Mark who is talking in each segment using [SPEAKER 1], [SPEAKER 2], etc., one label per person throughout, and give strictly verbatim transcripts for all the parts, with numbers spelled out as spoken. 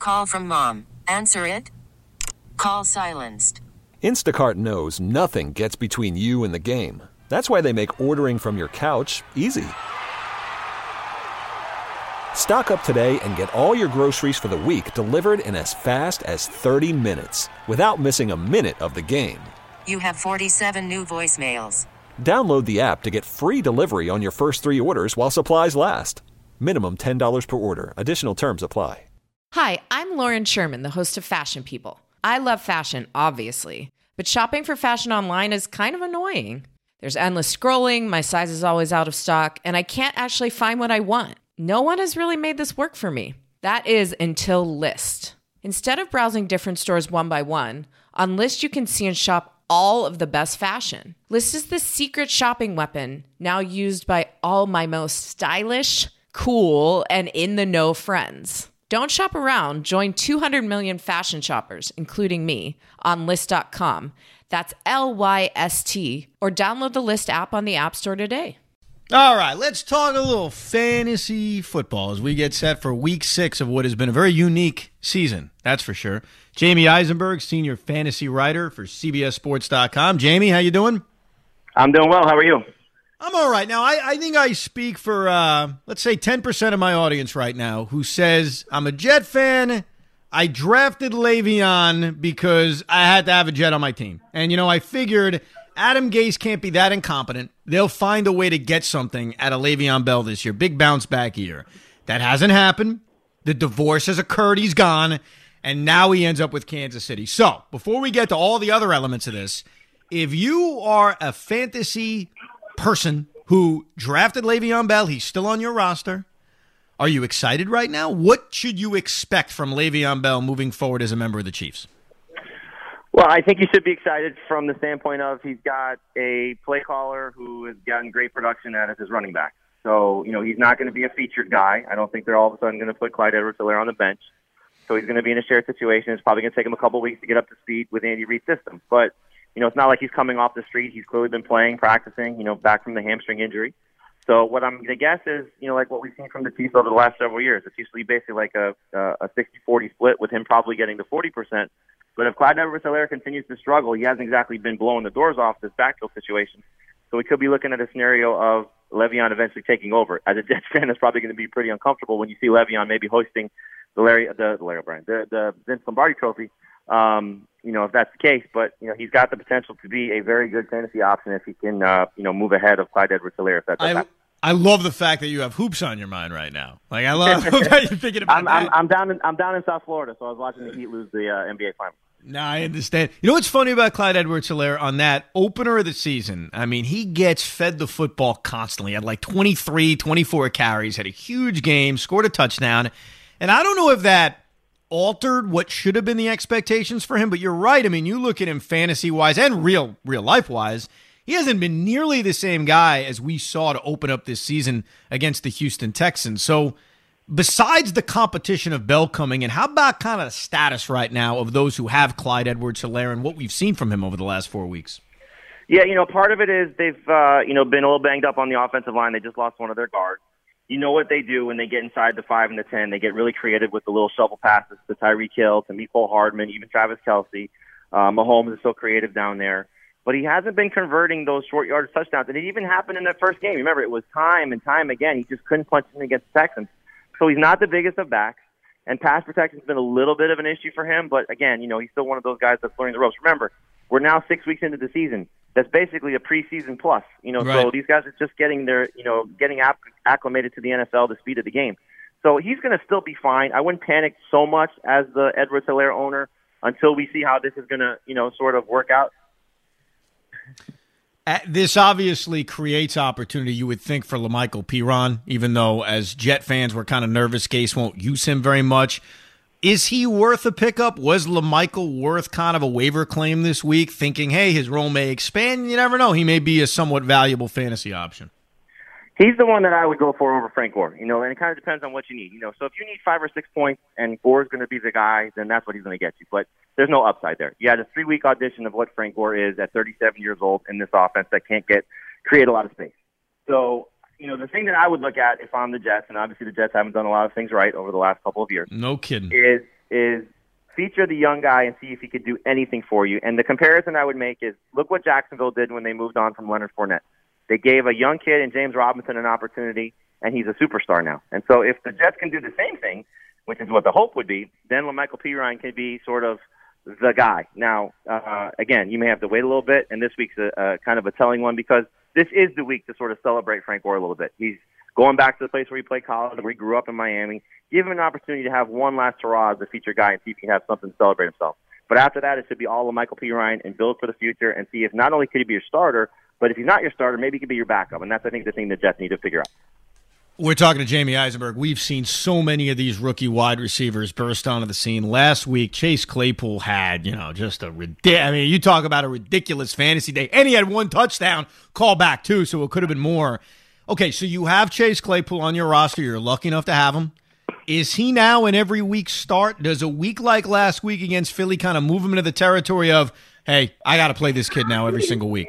[SPEAKER 1] Call from mom. Answer it. Call silenced.
[SPEAKER 2] Instacart knows nothing gets between you and the game. That's why they make ordering from your couch easy. Stock up today and get all your groceries for the week delivered in as fast as thirty minutes without missing a minute of the game.
[SPEAKER 1] You have forty-seven new voicemails.
[SPEAKER 2] Download the app to get free delivery on your first three orders while supplies last. Minimum ten dollars per order. Additional terms apply.
[SPEAKER 3] Hi, I'm Lauren Sherman, the host of Fashion People. I love fashion, obviously, but shopping for fashion online is kind of annoying. There's endless scrolling, my size is always out of stock, and I can't actually find what I want. No one has really made this work for me. That is until Lyst. Instead of browsing different stores one by one, on Lyst you can see and shop all of the best fashion. Lyst is the secret shopping weapon now used by all my most stylish, cool, and in-the-know friends. Don't shop around. Join two hundred million fashion shoppers, including me, on Lyst dot com. That's L Y S T. Or download the Lyst app on the App Store today.
[SPEAKER 4] All right, let's talk a little fantasy football as we get set for week six of what has been a very unique season, that's for sure. Jamie Eisenberg, senior fantasy writer for C B S Sports dot com. Jamie, how you doing?
[SPEAKER 5] I'm doing well. How are you?
[SPEAKER 4] I'm all right. Now, I, I think I speak for, uh, let's say, ten percent of my audience right now who says, I'm a Jet fan. I drafted Le'Veon because I had to have a Jet on my team. And, you know, I figured Adam Gase can't be that incompetent. They'll find a way to get something out of Le'Veon Bell this year. Big bounce back year. That hasn't happened. The divorce has occurred. He's gone. And now he ends up with Kansas City. So, before we get to all the other elements of this, if you are a fantasy person who drafted Le'Veon Bell, he's still on your roster. Are you excited right now? What should you expect from Le'Veon Bell moving forward as a member of the Chiefs?
[SPEAKER 5] Well, I think you should be excited from the standpoint of he's got a play caller who has gotten great production out of his running back. So, you know, he's not going to be a featured guy. I don't think they're all of a sudden going to put Clyde Edwards-Helaire on the bench. So he's going to be in a shared situation. It's probably going to take him a couple weeks to get up to speed with Andy Reid's system. But you know, it's not like he's coming off the street. He's clearly been playing, practicing, you know, back from the hamstring injury. So what I'm going to guess is, you know, like what we've seen from the Chiefs over the last several years. It's usually basically like a a sixty forty split with him probably getting the forty percent. But if Clyde Edwards-Helaire continues to struggle, he hasn't exactly been blowing the doors off this backfield situation. So we could be looking at a scenario of Le'Veon eventually taking over. As a Jets fan, it's probably going to be pretty uncomfortable when you see Le'Veon maybe hosting the Larry, the, the Larry O'Brien, the, the Vince Lombardi Trophy. Um, you know, if that's the case, but, you know, he's got the potential to be a very good fantasy option if he can, uh, you know, move ahead of Clyde Edwards-Helaire. If that's
[SPEAKER 4] I,
[SPEAKER 5] happen.
[SPEAKER 4] I love the fact that you have hoops on your mind right now. Like, I love that you're thinking about
[SPEAKER 5] I'm,
[SPEAKER 4] that.
[SPEAKER 5] I'm, I'm down in, I'm down in South Florida, so I was watching the Heat lose the uh, N B A Finals.
[SPEAKER 4] No, I understand. You know what's funny about Clyde Edwards-Helaire on that opener of the season? I mean, he gets fed the football constantly. He had like twenty-three, twenty-four carries, had a huge game, scored a touchdown. And I don't know if that altered what should have been the expectations for him, but you're right. I mean, you look at him fantasy-wise and real real life-wise, he hasn't been nearly the same guy as we saw to open up this season against the Houston Texans. So besides the competition of Bell coming in, how about kind of the status right now of those who have Clyde Edwards-Helaire and what we've seen from him over the last four weeks?
[SPEAKER 5] Yeah, you know, part of it is they've, uh, you know, been a little banged up on the offensive line. They just lost one of their guards. You know what they do when they get inside the five and the ten. They get really creative with the little shovel passes to Tyreek Hill, to Mecole Hardman, even Travis Kelce. Uh, Mahomes is so creative down there. But he hasn't been converting those short yardage touchdowns. And it even happened in that first game. Remember, it was time and time again. He just couldn't punch in against the Texans. So he's not the biggest of backs. And pass protection's been a little bit of an issue for him. But, again, you know, he's still one of those guys that's learning the ropes. Remember, we're now six weeks into the season. That's basically a preseason plus, you know.
[SPEAKER 4] Right.
[SPEAKER 5] So these guys are just getting their, you know, getting acclimated to the N F L, the speed of the game. So he's going to still be fine. I wouldn't panic so much as the Edwards-Helaire owner until we see how this is going to, you know, sort of work out.
[SPEAKER 4] Uh, this obviously creates opportunity, you would think, for LaMichael Piron, even though as Jet fans we're kind of nervous Gase won't use him very much. Is he worth a pickup? Was LaMichael worth kind of a waiver claim this week, thinking, hey, his role may expand? You never know. He may be a somewhat valuable fantasy option.
[SPEAKER 5] He's the one that I would go for over Frank Gore, you know, and it kind of depends on what you need. You know, so if you need five or six points and Gore's going to be the guy, then that's what he's going to get you. But there's no upside there. You had a three-week audition of what Frank Gore is at thirty-seven years old in this offense that can't get create a lot of space. So, you know, the thing that I would look at if I'm the Jets, and obviously the Jets haven't done a lot of things right over the last couple of years.
[SPEAKER 4] No kidding.
[SPEAKER 5] Is is feature the young guy and see if he could do anything for you. And the comparison I would make is look what Jacksonville did when they moved on from Leonard Fournette. They gave a young kid in James Robinson an opportunity, and he's a superstar now. And so if the Jets can do the same thing, which is what the hope would be, then LaMichael Pirine can be sort of the guy. Now, uh, again, you may have to wait a little bit, and this week's a, a kind of a telling one because this is the week to sort of celebrate Frank Gore a little bit. He's going back to the place where he played college, where he grew up in Miami. Give him an opportunity to have one last hurrah as the feature guy and see if he can have something to celebrate himself. But after that, it should be all LaMichael Pirine and build for the future and see if not only could he be your starter, but if he's not your starter, maybe he could be your backup. And that's, I think, the thing the Jets need to figure out.
[SPEAKER 4] We're talking to Jamie Eisenberg. We've seen so many of these rookie wide receivers burst onto the scene. Last week, Chase Claypool had, you know, just a ridiculous, I mean, you talk about a ridiculous fantasy day. And he had one touchdown call back, too, so it could have been more. Okay, so you have Chase Claypool on your roster. You're lucky enough to have him. Is he now in every week start? Does a week like last week against Philly kind of move him into the territory of, hey, I got to play this kid now every single week?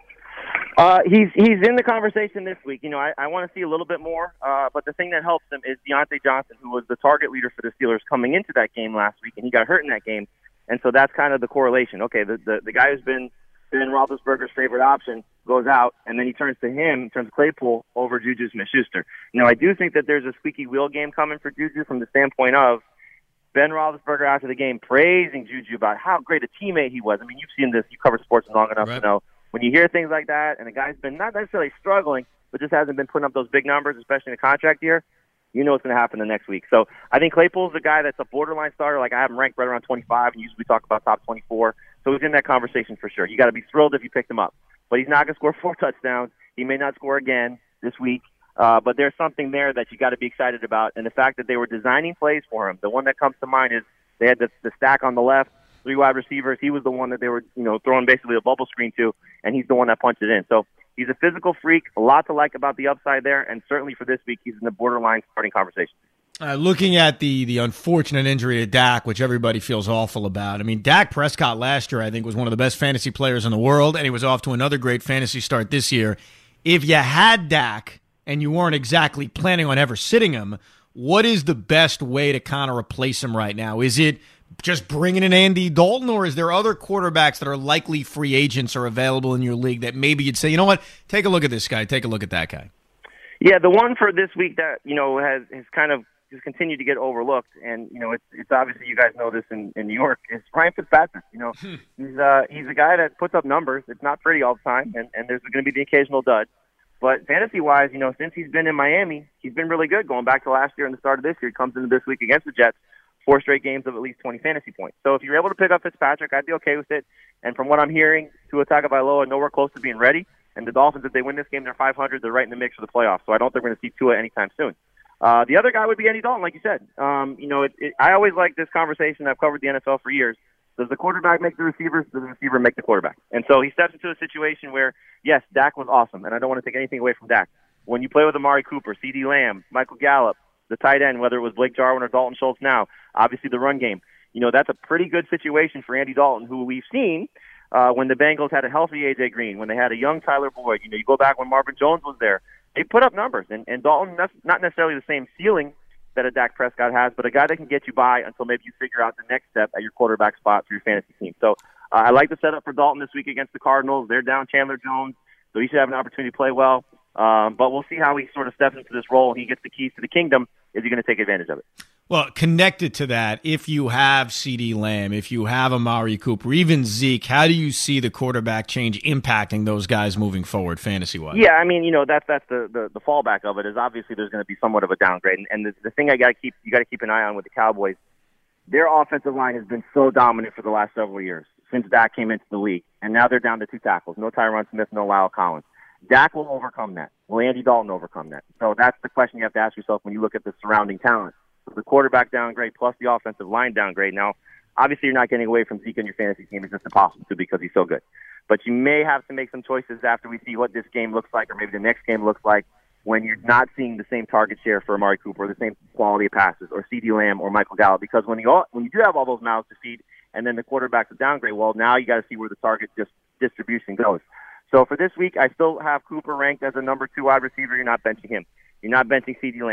[SPEAKER 5] Uh, he's he's in the conversation this week. You know, I, I want to see a little bit more, uh, but the thing that helps him is Deontay Johnson, who was the target leader for the Steelers coming into that game last week, and he got hurt in that game. And so that's kind of the correlation. Okay, the the, the guy who's been Ben Roethlisberger's favorite option goes out, and then he turns to him, turns to Claypool over Juju Smith-Schuster. Now, I do think that there's a squeaky wheel game coming for Juju from the standpoint of Ben Roethlisberger after the game praising Juju about how great a teammate he was. I mean, you've seen this. You cover sports long enough
[SPEAKER 4] right.
[SPEAKER 5] to know when you hear things like that and a guy's been not necessarily struggling, but just hasn't been putting up those big numbers, especially in a contract year, you know what's going to happen the next week. So I think Claypool's a guy that's a borderline starter. Like I have him ranked right around twenty-five, and usually we talk about top twenty-four. So he's in that conversation for sure. You got to be thrilled if you picked him up. But he's not going to score four touchdowns. He may not score again this week. Uh, but there's something there that you got to be excited about. And the fact that they were designing plays for him, the one that comes to mind is they had the, the stack on the left, three wide receivers. He was the one that they were, you know, throwing basically a bubble screen to, and he's the one that punched it in. So he's a physical freak, a lot to like about the upside there, and certainly for this week, he's in the borderline starting conversation.
[SPEAKER 4] Uh, looking at the the unfortunate injury to Dak, which everybody feels awful about. I mean, Dak Prescott last year, I think, was one of the best fantasy players in the world, and he was off to another great fantasy start this year. If you had Dak and you weren't exactly planning on ever sitting him, what is the best way to kind of replace him right now? Is it just bringing in Andy Dalton, or is there other quarterbacks that are likely free agents or available in your league that maybe you'd say, you know what, take a look at this guy, take a look at that guy?
[SPEAKER 5] Yeah, the one for this week that, you know, has, has kind of just continued to get overlooked, and, you know, it's, it's obviously you guys know this in, in New York, is Ryan Fitzpatrick. You know, he's uh, he's a guy that puts up numbers. It's not pretty all the time, and, and there's going to be the occasional dud. But fantasy-wise, you know, since he's been in Miami, he's been really good. Going back to last year and the start of this year, he comes into this week against the Jets, four straight games of at least twenty fantasy points. So if you're able to pick up Fitzpatrick, I'd be okay with it. And from what I'm hearing, Tua Tagovailoa nowhere close to being ready. And the Dolphins, if they win this game, they're five hundred. They're right in the mix for the playoffs. So I don't think we're going to see Tua anytime soon. Uh, the other guy would be Andy Dalton, like you said. Um, you know, it, it, I always like this conversation. I've covered the N F L for years. Does the quarterback make the receivers? Does the receiver make the quarterback? And so he steps into a situation where, yes, Dak was awesome, and I don't want to take anything away from Dak. When you play with Amari Cooper, CeeDee Lamb, Michael Gallup, the tight end, whether it was Blake Jarwin or Dalton Schultz now, obviously the run game, you know, that's a pretty good situation for Andy Dalton, who we've seen uh, when the Bengals had a healthy A J Green, when they had a young Tyler Boyd. You know, you go back when Marvin Jones was there. They put up numbers, and, and Dalton, that's not necessarily the same ceiling that a Dak Prescott has, but a guy that can get you by until maybe you figure out the next step at your quarterback spot for your fantasy team. So uh, I like the setup for Dalton this week against the Cardinals. They're down Chandler Jones, so he should have an opportunity to play well. Um, but we'll see how he sort of steps into this role and he gets the keys to the kingdom. Is he going to take advantage of it?
[SPEAKER 4] Well, connected to that, if you have CeeDee Lamb, if you have Amari Cooper, even Zeke, how do you see the quarterback change impacting those guys moving forward, fantasy-wise?
[SPEAKER 5] Yeah, I mean, you know, that's that's the, the, the fallback of it is obviously there's going to be somewhat of a downgrade. And, and the, the thing I got to keep you got to keep an eye on with the Cowboys, their offensive line has been so dominant for the last several years since Dak came into the league, and now they're down to two tackles, no Tyron Smith, no Lyle Collins. Dak will overcome that. Will Andy Dalton overcome that? So that's the question you have to ask yourself when you look at the surrounding talent. So the quarterback downgrade plus the offensive line downgrade. Now, obviously you're not getting away from Zeke on your fantasy team. It's just impossible to because he's so good. But you may have to make some choices after we see what this game looks like or maybe the next game looks like when you're not seeing the same target share for Amari Cooper or the same quality of passes or CeeDee Lamb or Michael Gallup. Because when you, all, when you do have all those mouths to feed and then the quarterback's a downgrade, well, now you got to see where the target just distribution goes. So for this week, I still have Cooper ranked as a number two wide receiver. You're not benching him. You're not benching CeeDee Lamb.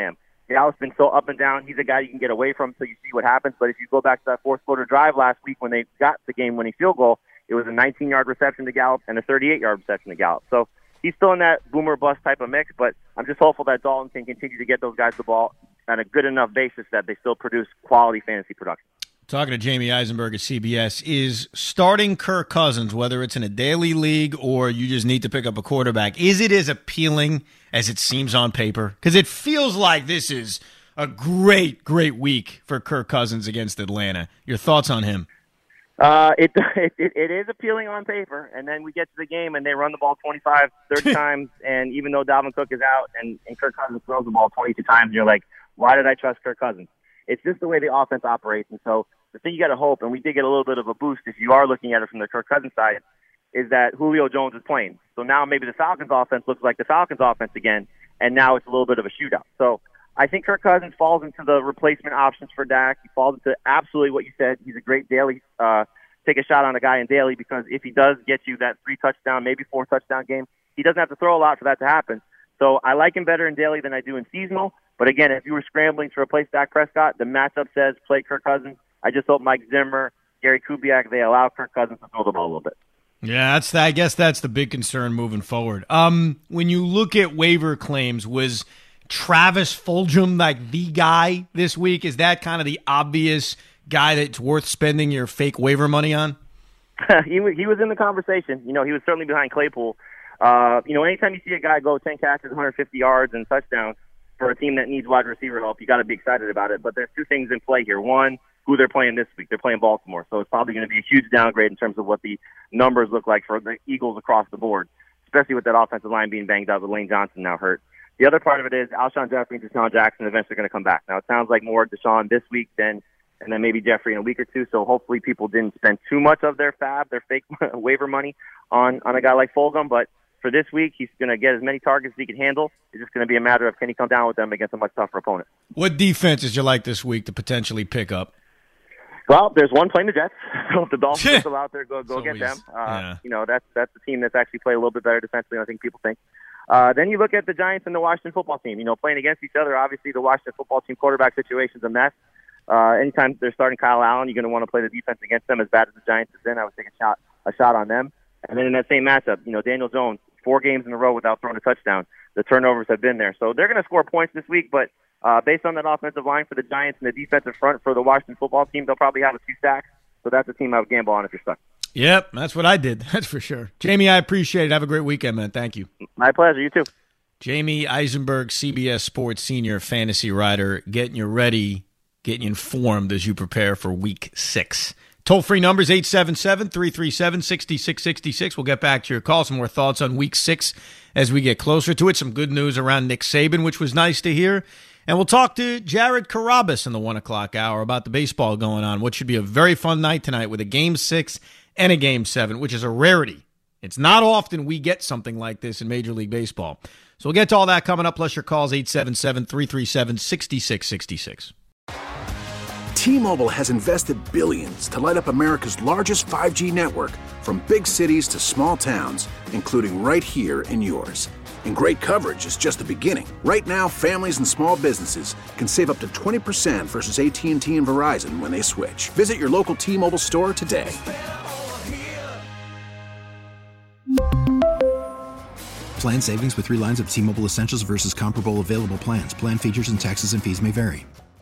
[SPEAKER 5] Gallup's been so up and down. He's a guy you can get away from so you see what happens. But if you go back to that fourth-quarter drive last week when they got the game-winning field goal, it was a nineteen-yard reception to Gallup and a thirty-eight-yard reception to Gallup. So he's still in that boomer-bust type of mix, but I'm just hopeful that Dalton can continue to get those guys the ball on a good enough basis that they still produce quality fantasy production.
[SPEAKER 4] Talking to Jamie Eisenberg at C B S, is starting Kirk Cousins, whether it's in a daily league or you just need to pick up a quarterback, is it as appealing as it seems on paper? Because it feels like this is a great, great week for Kirk Cousins against Atlanta. Your thoughts on him?
[SPEAKER 5] Uh, it, it it is appealing on paper, and then we get to the game and they run the ball twenty-five, thirty times, and even though Dalvin Cook is out and, and Kirk Cousins throws the ball twenty-two times, and you're like, why did I trust Kirk Cousins? It's just the way the offense operates, and so the thing you got to hope, and we did get a little bit of a boost if you are looking at it from the Kirk Cousins side, is that Julio Jones is playing. So now maybe the Falcons offense looks like the Falcons offense again, and now it's a little bit of a shootout. So I think Kirk Cousins falls into the replacement options for Dak. He falls into absolutely what you said. He's a great daily, uh, take a shot on a guy in daily, because if he does get you that three touchdown, maybe four touchdown game, he doesn't have to throw a lot for that to happen. So I like him better in daily than I do in seasonal. But again, if you were scrambling to replace Dak Prescott, the matchup says play Kirk Cousins. I just hope Mike Zimmer, Gary Kubiak, they allow Kirk Cousins to throw the ball a little bit.
[SPEAKER 4] Yeah, that's the, I guess that's the big concern moving forward. Um, when you look at waiver claims, was Travis Fulgham like the guy this week? Is that kind of the obvious guy that's worth spending your fake waiver money on?
[SPEAKER 5] he, was, he was in the conversation. You know, he was certainly behind Claypool. Uh, you know, anytime you see a guy go ten catches, one hundred fifty yards, and touchdowns for a team that needs wide receiver help, you got to be excited about it. But there's two things in play here. One, who they're playing this week. They're playing Baltimore, so it's probably going to be a huge downgrade in terms of what the numbers look like for the Eagles across the board, especially with that offensive line being banged up with Lane Johnson now hurt. The other part of it is Alshon Jeffrey and Deshaun Jackson eventually going to come back. Now, it sounds like more Deshaun this week than and then maybe Jeffrey in a week or two, so hopefully people didn't spend too much of their fab, their fake waiver money on, on a guy like Fulgham, but for this week, he's going to get as many targets as he can handle. It's just going to be a matter of can he come down with them against a much tougher opponent.
[SPEAKER 4] What defenses you like this week to potentially pick up?
[SPEAKER 5] Well, there's one playing the Jets. So if the Dolphins are still out there, go go
[SPEAKER 4] So
[SPEAKER 5] get them. Uh,
[SPEAKER 4] yeah.
[SPEAKER 5] You know, that's that's the team that's actually played a little bit better defensively than I think people think. Uh, then you look at the Giants and the Washington football team. You know, playing against each other, obviously the Washington football team quarterback situation is a mess. Uh, anytime they're starting Kyle Allen, you're going to want to play the defense against them. As bad as the Giants have been, I would take a shot a shot on them. And then in that same matchup, you know, Daniel Jones, four games in a row without throwing a touchdown. The turnovers have been there. So they're going to score points this week, but uh, based on that offensive line for the Giants and the defensive front for the Washington football team, they'll probably have a few sacks. So that's a team I would gamble on if you're stuck.
[SPEAKER 4] Yep, that's what I did. That's for sure. Jamie, I appreciate it. Have a great weekend, man. Thank you.
[SPEAKER 5] My pleasure. You too.
[SPEAKER 4] Jamie Eisenberg, C B S Sports senior fantasy writer, getting you ready, getting you informed as you prepare for week six. Toll-free numbers, eight seven seven, three three seven, six six six six. We'll get back to your call. Some more thoughts on week six as we get closer to it. Some good news around Nick Saban, which was nice to hear. And we'll talk to Jared Carrabis in the one o'clock hour about the baseball going on, what should be a very fun night tonight with a game six and a game seven, which is a rarity. It's not often we get something like this in Major League Baseball. So we'll get to all that coming up, plus your calls, eight seven seven, three three seven, six six six six.
[SPEAKER 6] T-Mobile has invested billions to light up America's largest five G network, from big cities to small towns, including right here in yours. And great coverage is just the beginning. Right now, families and small businesses can save up to twenty percent versus A T and T and Verizon when they switch. Visit your local T-Mobile store today.
[SPEAKER 7] Plan savings with three lines of T-Mobile Essentials versus comparable available plans. Plan features and taxes and fees may vary.